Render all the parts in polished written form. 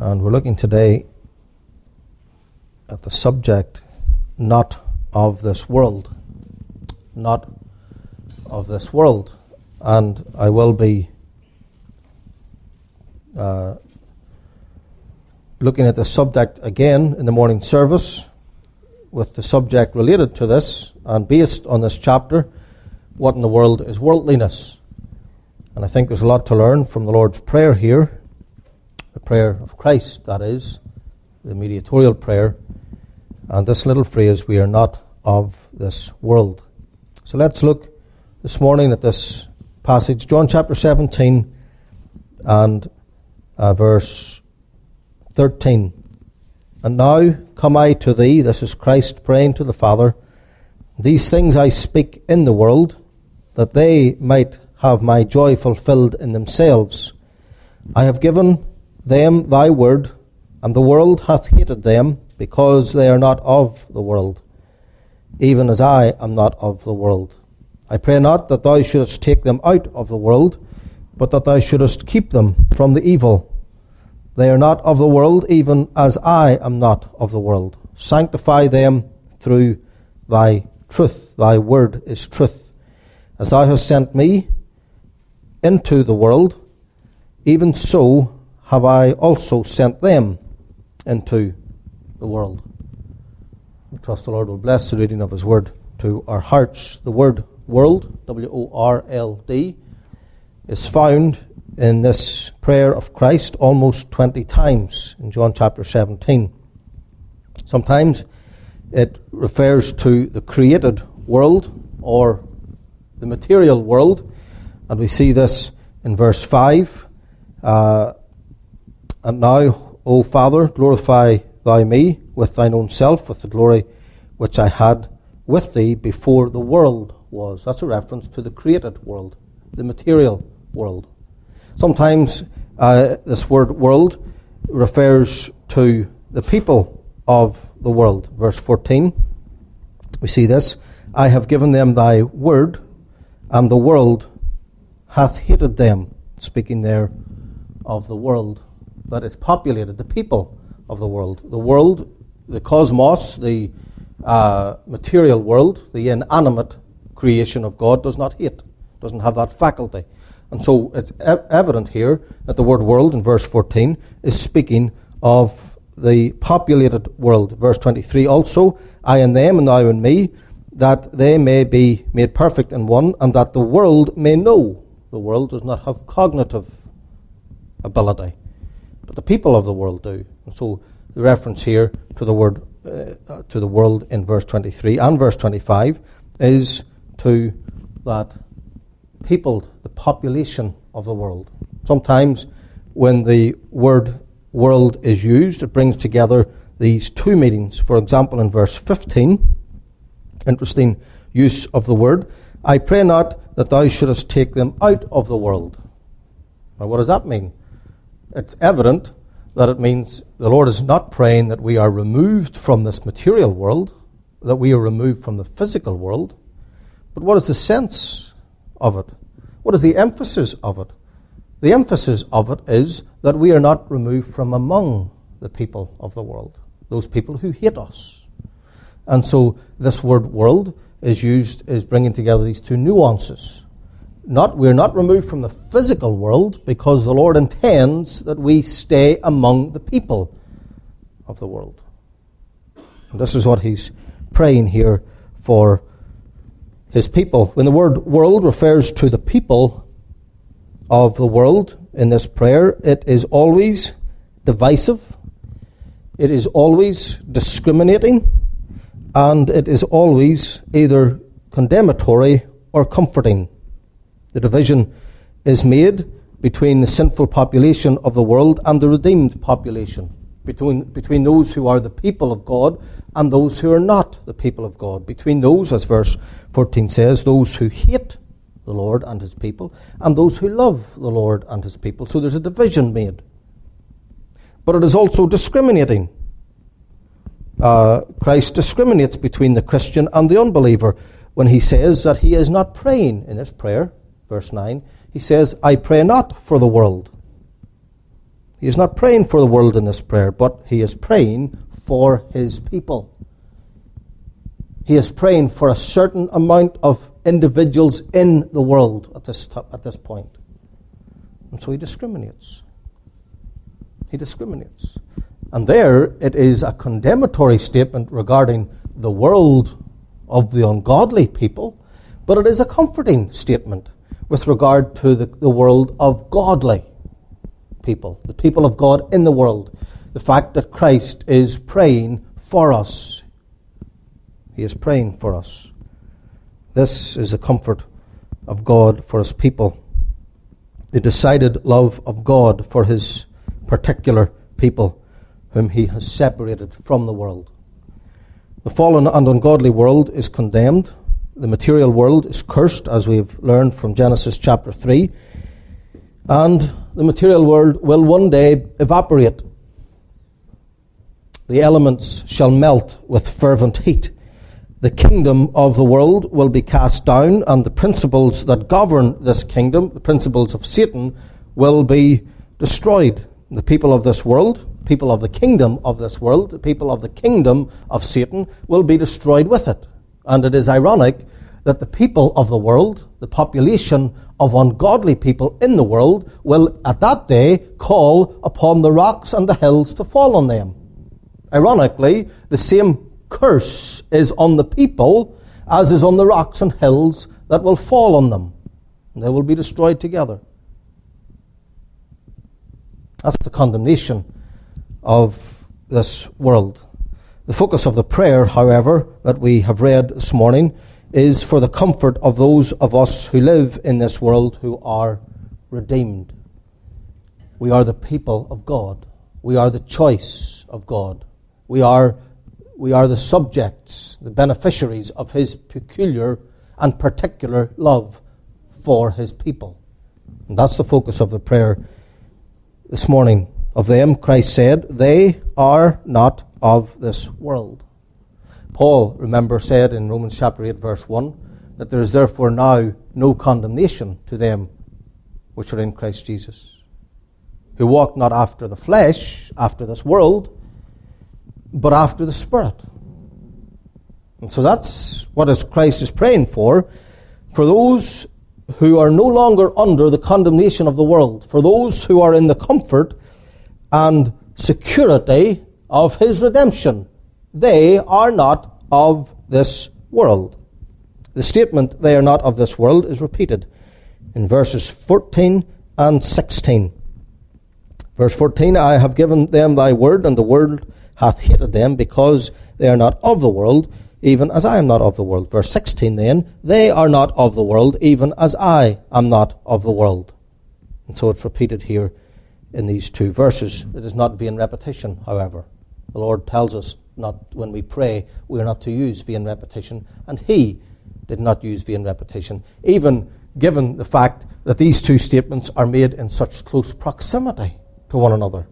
And we're looking today at the subject, not of this world. Not of this world. And I will be looking at the subject again in the morning service with the subject related to this and based on this chapter, what in the world is worldliness? And I think there's a lot to learn from the Lord's Prayer here, the prayer of Christ, that is, the mediatorial prayer, and this little phrase, we are not of this world. So let's look this morning at this passage, John chapter 17 and verse 13. And now come I to thee, this is Christ praying to the Father, these things I speak in the world, that they might have my joy fulfilled in themselves. I have given them thy word, and the world hath hated them, because they are not of the world, even as I am not of the world. I pray not that thou shouldest take them out of the world, but that thou shouldest keep them from the evil. They are not of the world, even as I am not of the world. Sanctify them through thy truth. Thy word is truth. As thou hast sent me into the world, even so have I also sent them into the world. We trust the Lord will bless the reading of his word to our hearts. The word world, W-O-R-L-D, is found in this prayer of Christ almost 20 times in John chapter 17. Sometimes it refers to the created world or the material world, and we see this in verse 5. And now, O Father, glorify thou me with thine own self, with the glory which I had with thee before the world was. That's a reference to the created world, the material world. Sometimes this word world refers to the people of the world. Verse 14, we see this. I have given them thy word, and the world hath hated them. Speaking there of the world that is populated, the people of the world. The world, the cosmos, the material world, the inanimate creation of God does not hate, doesn't have that faculty. And so it's evident here that the word world in verse 14 is speaking of the populated world. Verse 23 also, I and them and thou and me, that they may be made perfect in one, and that the world may know. The world does not have cognitive ability, but the people of the world do. And so the reference here to the word, to the world in verse 23 and verse 25 is to that people, the population of the world. Sometimes when the word world is used, it brings together these two meanings. For example, in verse 15, interesting use of the word, I pray not that thou shouldest take them out of the world. Now, what does that mean? It's evident that it means the Lord is not praying that we are removed from this material world, that we are removed from the physical world. But what is the sense of it? What is the emphasis of it? The emphasis of it is that we are not removed from among the people of the world, those people who hate us. And so this word world is bringing together these two nuances. We're not removed from the physical world because the Lord intends that we stay among the people of the world. And this is what he's praying here for his people. When the word world refers to the people of the world in this prayer, it is always divisive, it is always discriminating, and it is always either condemnatory or comforting. The division is made between the sinful population of the world and the redeemed population, between those who are the people of God and those who are not the people of God, between those, as verse 14 says, those who hate the Lord and his people and those who love the Lord and his people. So there's a division made. But it is also discriminating. Christ discriminates between the Christian and the unbeliever when he says that he is not praying in his prayer. Verse 9, he says, I pray not for the world. He is not praying for the world in this prayer, but he is praying for his people. He is praying for a certain amount of individuals in the world at this point. And so he discriminates. He discriminates. And there it is a condemnatory statement regarding the world of the ungodly people, but it is a comforting statement with regard to the world of godly people, the people of God in the world. The fact that Christ is praying for us. He is praying for us. This is the comfort of God for his people. The decided love of God for his particular people, whom he has separated from the world. The fallen and ungodly world is condemned. The material world is cursed, as we've learned from Genesis chapter 3. And the material world will one day evaporate. The elements shall melt with fervent heat. The kingdom of the world will be cast down, and the principles that govern this kingdom, the principles of Satan, will be destroyed. The people of this world, people of the kingdom of this world, the people of the kingdom of Satan will be destroyed with it. And it is ironic that the people of the world, the population of ungodly people in the world, will at that day call upon the rocks and the hills to fall on them. Ironically, the same curse is on the people as is on the rocks and hills that will fall on them. They will be destroyed together. That's the condemnation of this world. The focus of the prayer, however, that we have read this morning is for the comfort of those of us who live in this world who are redeemed. We are the people of God. We are the choice of God. We are the subjects, the beneficiaries of his peculiar and particular love for his people. And that's the focus of the prayer this morning. Of them, Christ said, they are not of this world. Paul, remember, said in Romans chapter 8, verse 1, that there is therefore now no condemnation to them which are in Christ Jesus, who walk not after the flesh, after this world, but after the Spirit. And so that's what Christ is praying for those who are no longer under the condemnation of the world, for those who are in the comfort and security of his redemption. They are not of this world. The statement, they are not of this world, is repeated in verses 14 and 16. Verse 14, I have given them thy word, and the world hath hated them, because they are not of the world, even as I am not of the world. Verse 16 then, they are not of the world, even as I am not of the world. And so it's repeated here in these two verses. It is not vain repetition, however. The Lord tells us not, when we pray, we are not to use vain repetition, and he did not use vain repetition, even given the fact that these two statements are made in such close proximity to one another.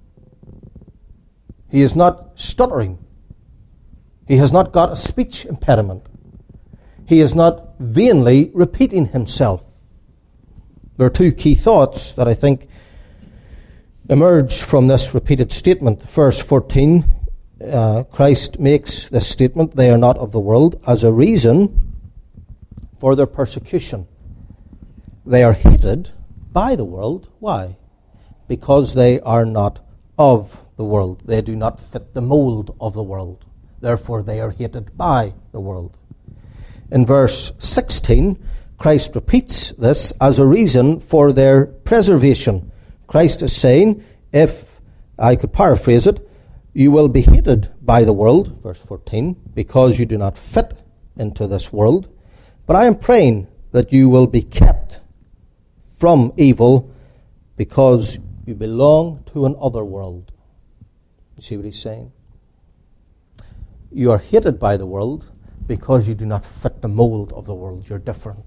He is not stuttering. He has not got a speech impediment. He is not vainly repeating himself. There are two key thoughts that I think emerge from this repeated statement. Verse 14, Christ makes this statement, they are not of the world, as a reason for their persecution. They are hated by the world. Why? Because they are not of the world. They do not fit the mold of the world. Therefore, they are hated by the world. In verse 16, Christ repeats this as a reason for their preservation. Christ is saying, if I could paraphrase it, you will be hated by the world, verse 14, because you do not fit into this world. But I am praying that you will be kept from evil, because you belong to an other world. You see what he's saying? You are hated by the world because you do not fit the mold of the world. You're different.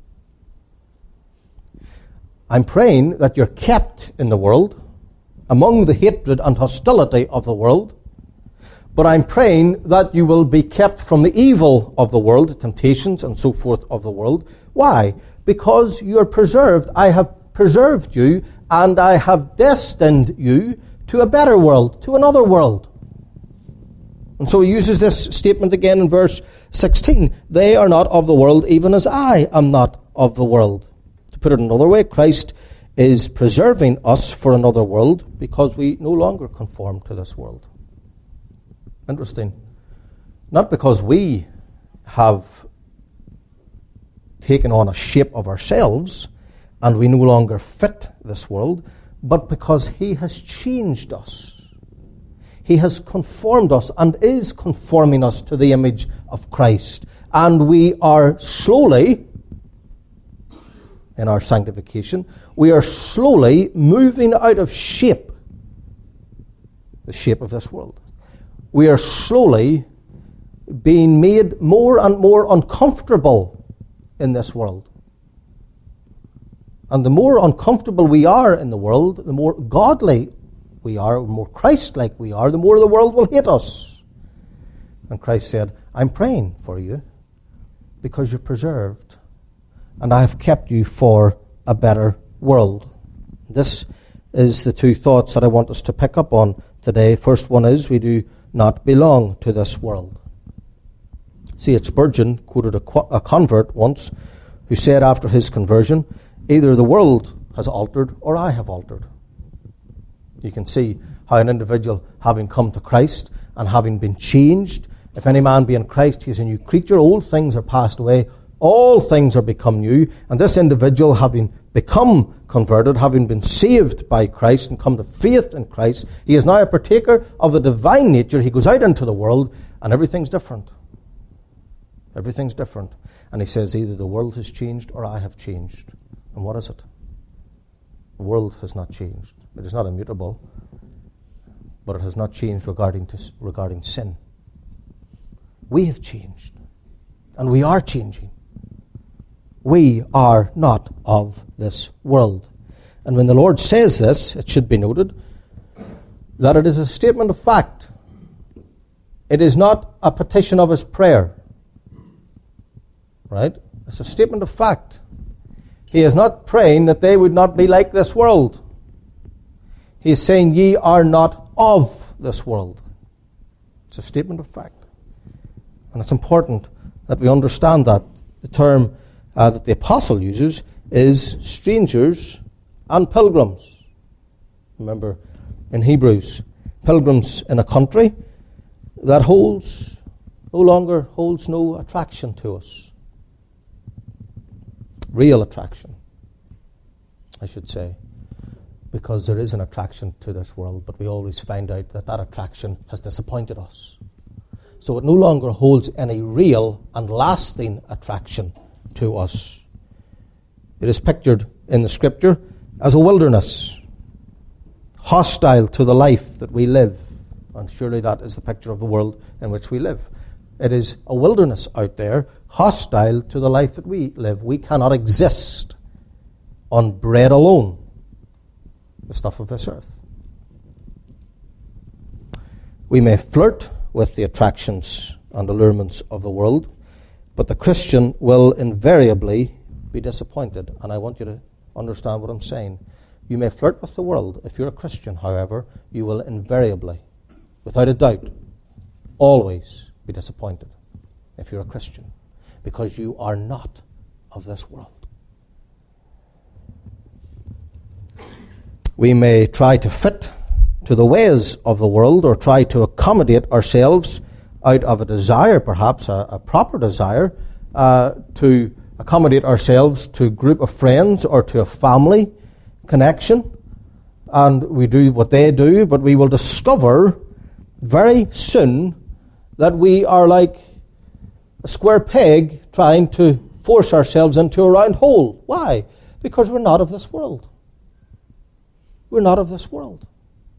I'm praying that you're kept in the world, among the hatred and hostility of the world, but I'm praying that you will be kept from the evil of the world, the temptations and so forth of the world. Why? Because you are preserved. I have preserved you and I have destined you to a better world, to another world. And so he uses this statement again in verse 16. They are not of the world, even as I am not of the world. To put it another way, Christ is preserving us for another world because we no longer conform to this world. Interesting. Not because we have taken on a shape of ourselves and we no longer fit this world, but because he has changed us. He has conformed us and is conforming us to the image of Christ. And we are slowly, in our sanctification, we are slowly moving out of shape, the shape of this world. We are slowly being made more and more uncomfortable in this world. And the more uncomfortable we are in the world, the more godly we are, the more Christ-like we are, the more the world will hate us. And Christ said, I'm praying for you because you're preserved, and I have kept you for a better world. This is the two thoughts that I want us to pick up on today. First one is, we do not belong to this world. C.H. Spurgeon quoted a convert once who said after his conversion, either the world has altered or I have altered. You can see how an individual, having come to Christ and having been changed, if any man be in Christ, he is a new creature. Old things are passed away. All things are become new. And this individual, having become converted, having been saved by Christ and come to faith in Christ, he is now a partaker of the divine nature. He goes out into the world and everything's different. Everything's different. And he says, either the world has changed or I have changed. And what is it? The world has not changed. It is not immutable, but it has not changed regarding sin. We have changed, and we are changing. We are not of this world. And when the Lord says this, it should be noted that it is a statement of fact. It is not a petition of his prayer. Right? It's a statement of fact. He is not praying that they would not be like this world. He is saying, ye are not of this world. It's a statement of fact. And it's important that we understand that. The term that the apostle uses is strangers and pilgrims. Remember, in Hebrews, pilgrims in a country that no longer holds no attraction to us. Real attraction, I should say, because there is an attraction to this world, but we always find out that that attraction has disappointed us. So it no longer holds any real and lasting attraction to us. It is pictured in the Scripture as a wilderness, hostile to the life that we live. And surely that is the picture of the world in which we live. It is a wilderness out there, hostile to the life that we live. We cannot exist on bread alone, the stuff of this earth. We may flirt with the attractions and allurements of the world, but the Christian will invariably be disappointed. And I want you to understand what I'm saying. You may flirt with the world. If you're a Christian, however, you will invariably, without a doubt, always be disappointed if you're a Christian, because you are not of this world. We may try to fit to the ways of the world or try to accommodate ourselves out of a desire, perhaps a proper desire, to accommodate ourselves to a group of friends or to a family connection. And we do what they do, but we will discover very soon that we are like a square peg trying to force ourselves into a round hole. Why? Because we're not of this world. We're not of this world.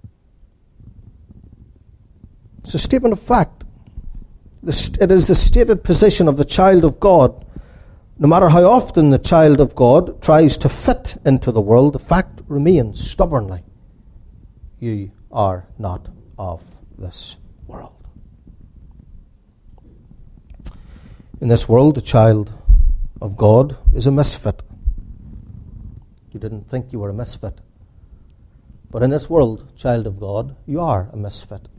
It's a statement of fact. It is the stated position of the child of God. No matter how often the child of God tries to fit into the world, the fact remains stubbornly. You are not of this world. In this world, the child of God is a misfit. You didn't think you were a misfit But in this world, child of God, you are a misfit.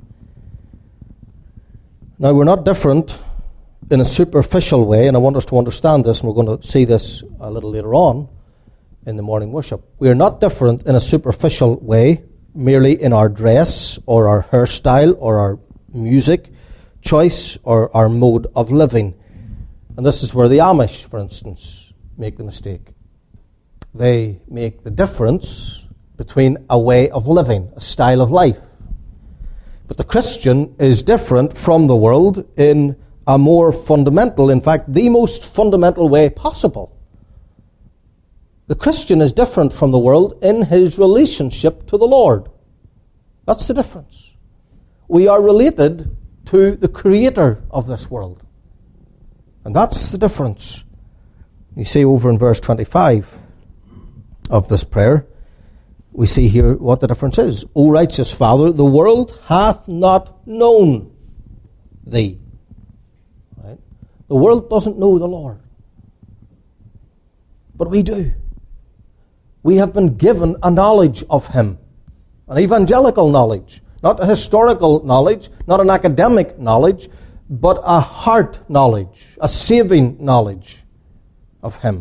Now, we're not different in a superficial way, and I want us to understand this, and we're going to see this a little later on in the morning worship. We are not different in a superficial way, merely in our dress or our hairstyle or our music choice or our mode of living. And this is where the Amish, for instance, make the mistake. They make the difference between a way of living, a style of life. But the Christian is different from the world in a more fundamental, in fact, the most fundamental way possible. The Christian is different from the world in his relationship to the Lord. That's the difference. We are related to the Creator of this world. And that's the difference. You see over in verse 25 of this prayer, we see here what the difference is. O righteous Father, the world hath not known thee. Right? The world doesn't know the Lord. But we do. We have been given a knowledge of him. An evangelical knowledge. Not a historical knowledge, not an academic knowledge, but a heart knowledge, a saving knowledge of him.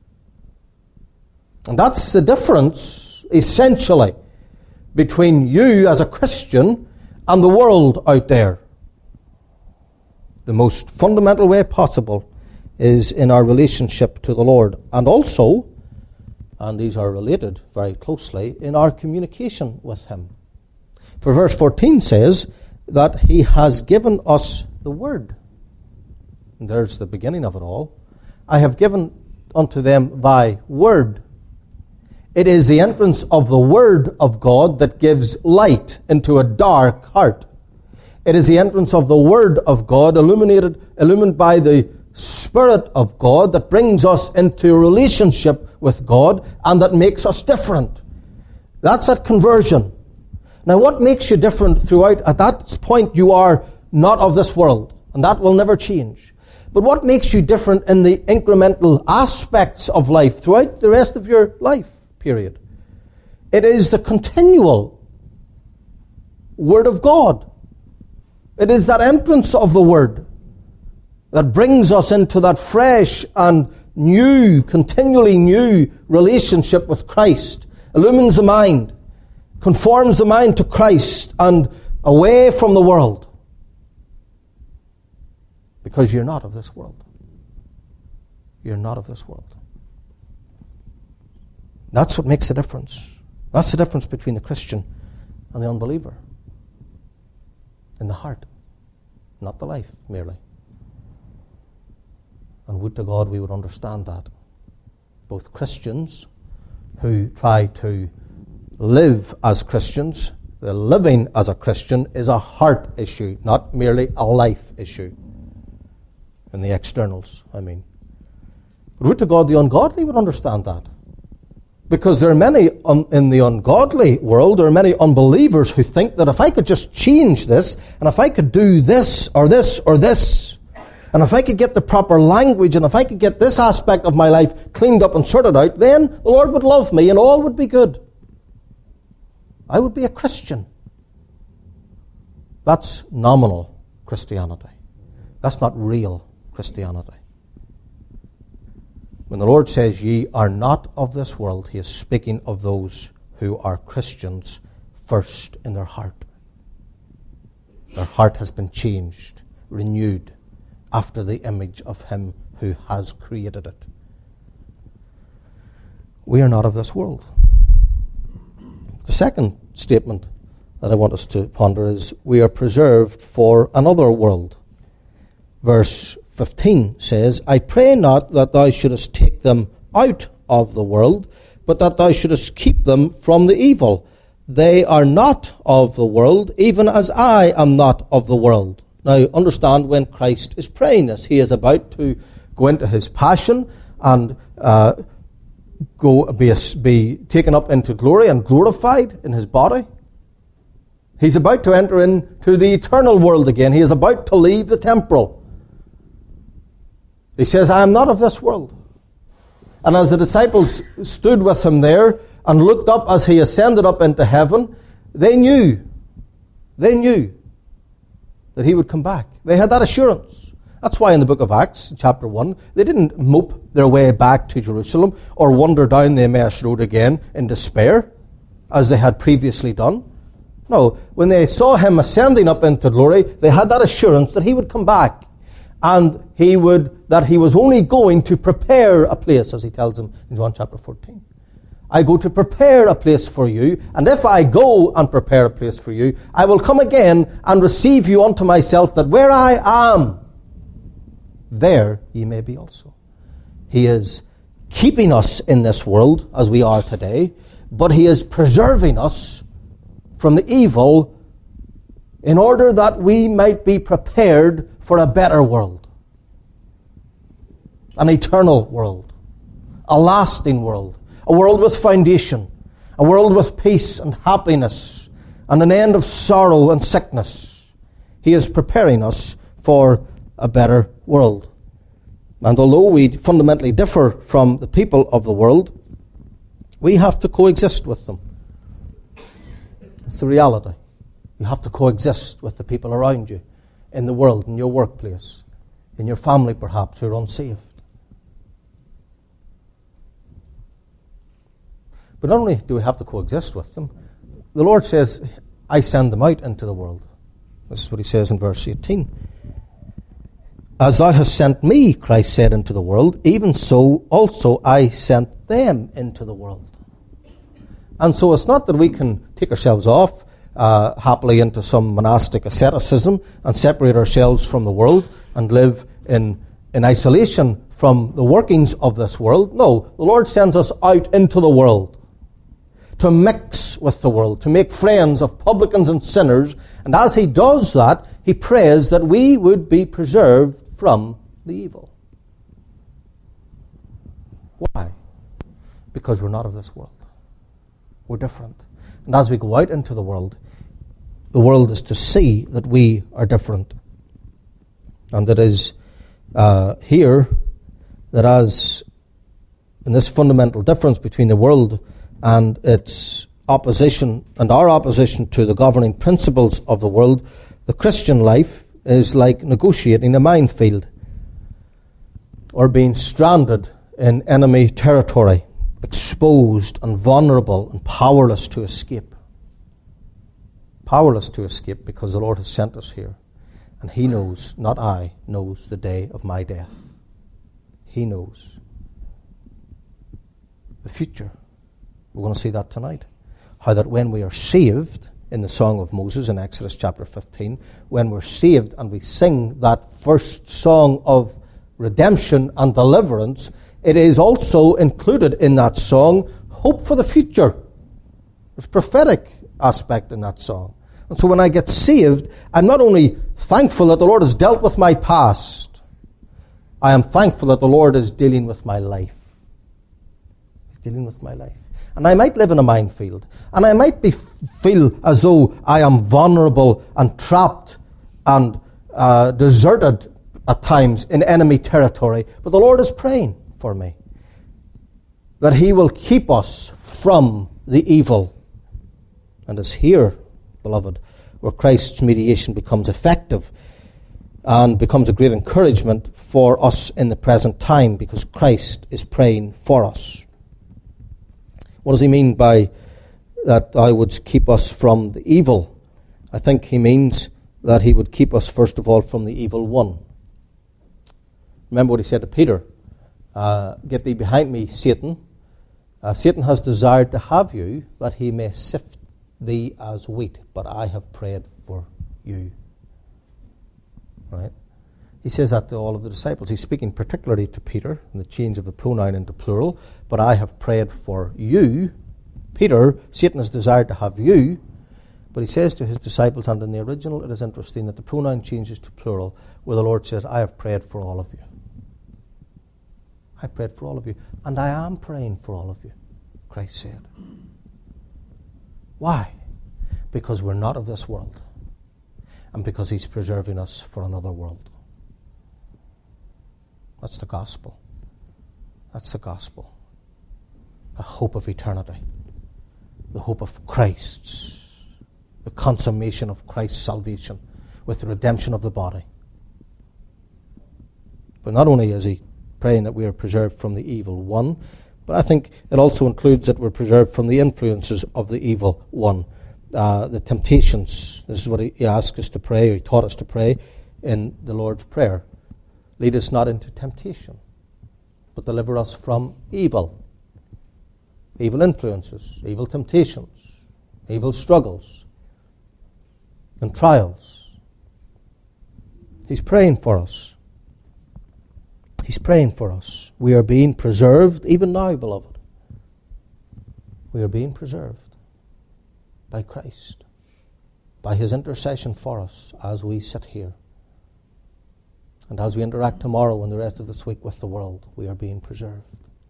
And that's the difference, essentially, between you as a Christian and the world out there. The most fundamental way possible is in our relationship to the Lord. And also, and these are related very closely, in our communication with him. For verse 14 says that he has given us the word. And there's the beginning of it all. I have given unto them thy word. It is the entrance of the word of God that gives light into a dark heart. It is the entrance of the word of God, illumined by the Spirit of God, that brings us into a relationship with God and that makes us different. That's at conversion. Now, what makes you different throughout? At that point, you are not of this world, and that will never change. But what makes you different in the incremental aspects of life throughout the rest of your life period? It is the continual Word of God. It is that entrance of the Word that brings us into that fresh and new, continually new relationship with Christ, illumines the mind, conforms the mind to Christ and away from the world. Because you're not of this world. You're not of this world. That's what makes the difference. That's the difference between the Christian and the unbeliever. In the heart, not the life merely. And would to God we would understand that. Both Christians who try to live as Christians, the living as a Christian is a heart issue, not merely a life issue. In the externals, I mean. But would to God the ungodly would understand that. Because there are many in the ungodly world, there are many unbelievers who think that if I could just change this, and if I could do this, or this, or this, and if I could get the proper language, and if I could get this aspect of my life cleaned up and sorted out, then the Lord would love me and all would be good. I would be a Christian. That's nominal Christianity. That's not real Christianity. When the Lord says, ye are not of this world, he is speaking of those who are Christians first in their heart. Their heart has been changed, renewed, after the image of him who has created it. We are not of this world. The second statement that I want us to ponder is, we are preserved for another world. Verse 15 says, I pray not that thou shouldest take them out of the world, but that thou shouldest keep them from the evil. They are not of the world, even as I am not of the world. Now, understand, when Christ is praying this, he is about to go into his passion and be taken up into glory and glorified in his body. He's about to enter into the eternal world again. He is about to leave the temporal. He says, I am not of this world. And as the disciples stood with him there, and looked up as he ascended up into heaven, they knew that he would come back. They had that assurance. That's why in the book of Acts, chapter 1, they didn't mope their way back to Jerusalem or wander down the Emmaus Road again in despair, as they had previously done. No, when they saw him ascending up into glory, they had that assurance that he would come back, and that he was only going to prepare a place, as he tells them in John chapter 14. I go to prepare a place for you, and if I go and prepare a place for you, I will come again and receive you unto myself, that where I am, there ye may be also. He is keeping us in this world as we are today, but he is preserving us from the evil in order that we might be prepared for a better world, an eternal world, a lasting world, a world with foundation, a world with peace and happiness, and an end of sorrow and sickness. He is preparing us for a better world. And although we fundamentally differ from the people of the world, we have to coexist with them. It's the reality. You have to coexist with the people around you, in the world, in your workplace, in your family perhaps, who are unsaved. But not only do we have to coexist with them, the Lord says, I send them out into the world. This is what he says in verse 18. As thou hast sent me, Christ said, into the world, even so also I sent them into the world. And so it's not that we can take ourselves off happily into some monastic asceticism and separate ourselves from the world and live in isolation from the workings of this world. No, the Lord sends us out into the world to mix with the world, to make friends of publicans and sinners. And as he does that, he prays that we would be preserved from the evil. Why? Because we're not of this world. We're different. And as we go out into the world is to see that we are different. And it is here that as in this fundamental difference between the world and its opposition and our opposition to the governing principles of the world, the Christian life is like negotiating a minefield or being stranded in enemy territory, exposed and vulnerable and powerless to escape. Powerless to escape because the Lord has sent us here. And he knows, not I, knows the day of my death. He knows the future. We're going to see that tonight. How that when we are saved, in the Song of Moses in Exodus chapter 15, when we're saved and we sing that first song of redemption and deliverance, it is also included in that song hope for the future. There's a prophetic aspect in that song. And so when I get saved, I'm not only thankful that the Lord has dealt with my past, I am thankful that the Lord is dealing with my life. He's dealing with my life. And I might live in a minefield. And I might feel as though I am vulnerable and trapped and deserted at times in enemy territory. But the Lord is praying for me that he will keep us from the evil. And it's here, beloved, where Christ's mediation becomes effective and becomes a great encouragement for us in the present time, because Christ is praying for us. What does he mean by that I would keep us from the evil? I think he means that he would keep us, first of all, from the evil one. Remember what he said to Peter, get thee behind me, Satan. Satan has desired to have you, that he may sift thee as wheat, but I have prayed for you. Right? He says that to all of the disciples. He's speaking particularly to Peter, in the change of the pronoun into plural. But I have prayed for you. Peter, Satan has desired to have you. But he says to his disciples, and in the original it is interesting that the pronoun changes to plural, where the Lord says, I have prayed for all of you. I prayed for all of you. And I am praying for all of you, Christ said. Why? Because we're not of this world. And because he's preserving us for another world. That's the gospel. That's the gospel. A hope of eternity. the hope of Christ's, the consummation of Christ's salvation with the redemption of the body. But not only is he praying that we are preserved from the evil one, but I think it also includes that we're preserved from the influences of the evil one. The temptations. This is what he asked us to pray, or he taught us to pray in the Lord's Prayer. Lead us not into temptation, but deliver us from evil. Evil influences, evil temptations, evil struggles, and trials. He's praying for us. He's praying for us. We are being preserved, even now, beloved. We are being preserved by Christ, by his intercession for us as we sit here. And as we interact tomorrow and the rest of this week with the world, we are being preserved.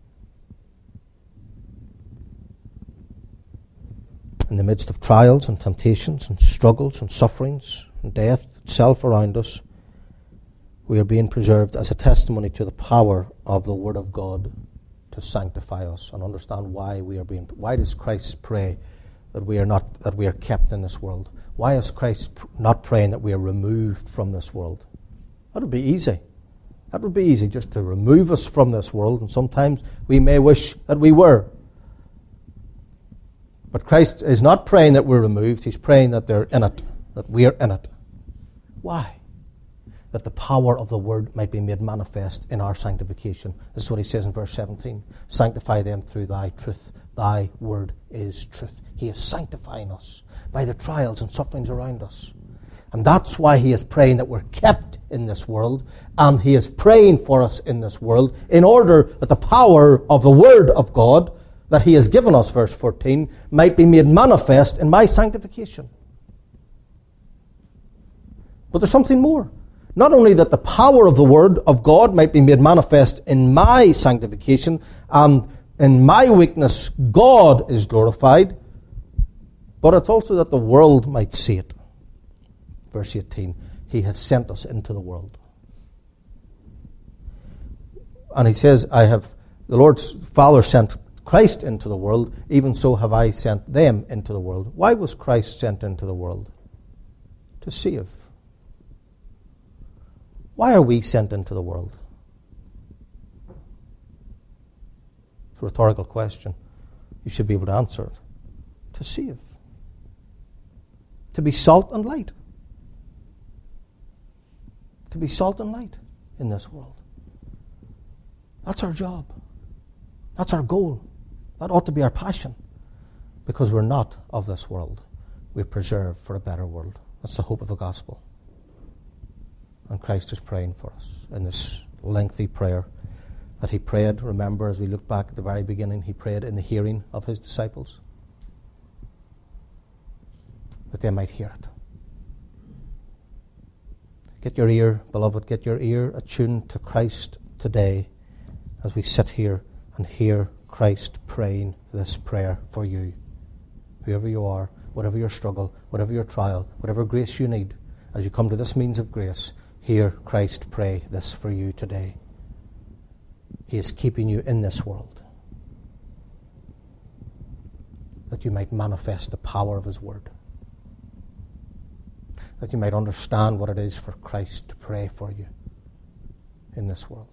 In the midst of trials and temptations and struggles and sufferings and death itself around us, we are being preserved as a testimony to the power of the Word of God to sanctify us and understand why we are being. Why does Christ pray that we are kept in this world? Why is Christ not praying that we are removed from this world? That would be easy. That would be easy, just to remove us from this world, and sometimes we may wish that we were. But Christ is not praying that we're removed. He's praying that they're in it, that we're in it. Why? That the power of the Word might be made manifest in our sanctification. This is what he says in verse 17. Sanctify them through thy truth. Thy Word is truth. He is sanctifying us by the trials and sufferings around us. And that's why he is praying that we're kept in this world. And he is praying for us in this world in order that the power of the Word of God that he has given us, verse 14, might be made manifest in my sanctification. But there's something more. Not only that the power of the Word of God might be made manifest in my sanctification, and in my weakness God is glorified, but it's also that the world might see it. Verse 18, he has sent us into the world. And he says, the Lord's Father sent Christ into the world, even so have I sent them into the world. Why was Christ sent into the world? To save. Why are we sent into the world? It's a rhetorical question. You should be able to answer it. To save. To be salt and light. To be salt and light in this world. That's our job. That's our goal. That ought to be our passion. Because we're not of this world. We're preserved for a better world. That's the hope of the gospel. And Christ is praying for us in this lengthy prayer that he prayed. Remember, as we look back at the very beginning, he prayed in the hearing of his disciples, that they might hear it. Get your ear, beloved, get your ear attuned to Christ today as we sit here and hear Christ praying this prayer for you. Whoever you are, whatever your struggle, whatever your trial, whatever grace you need, as you come to this means of grace, hear Christ pray this for you today. He is keeping you in this world, that you might manifest the power of his word, that you might understand what it is for Christ to pray for you in this world.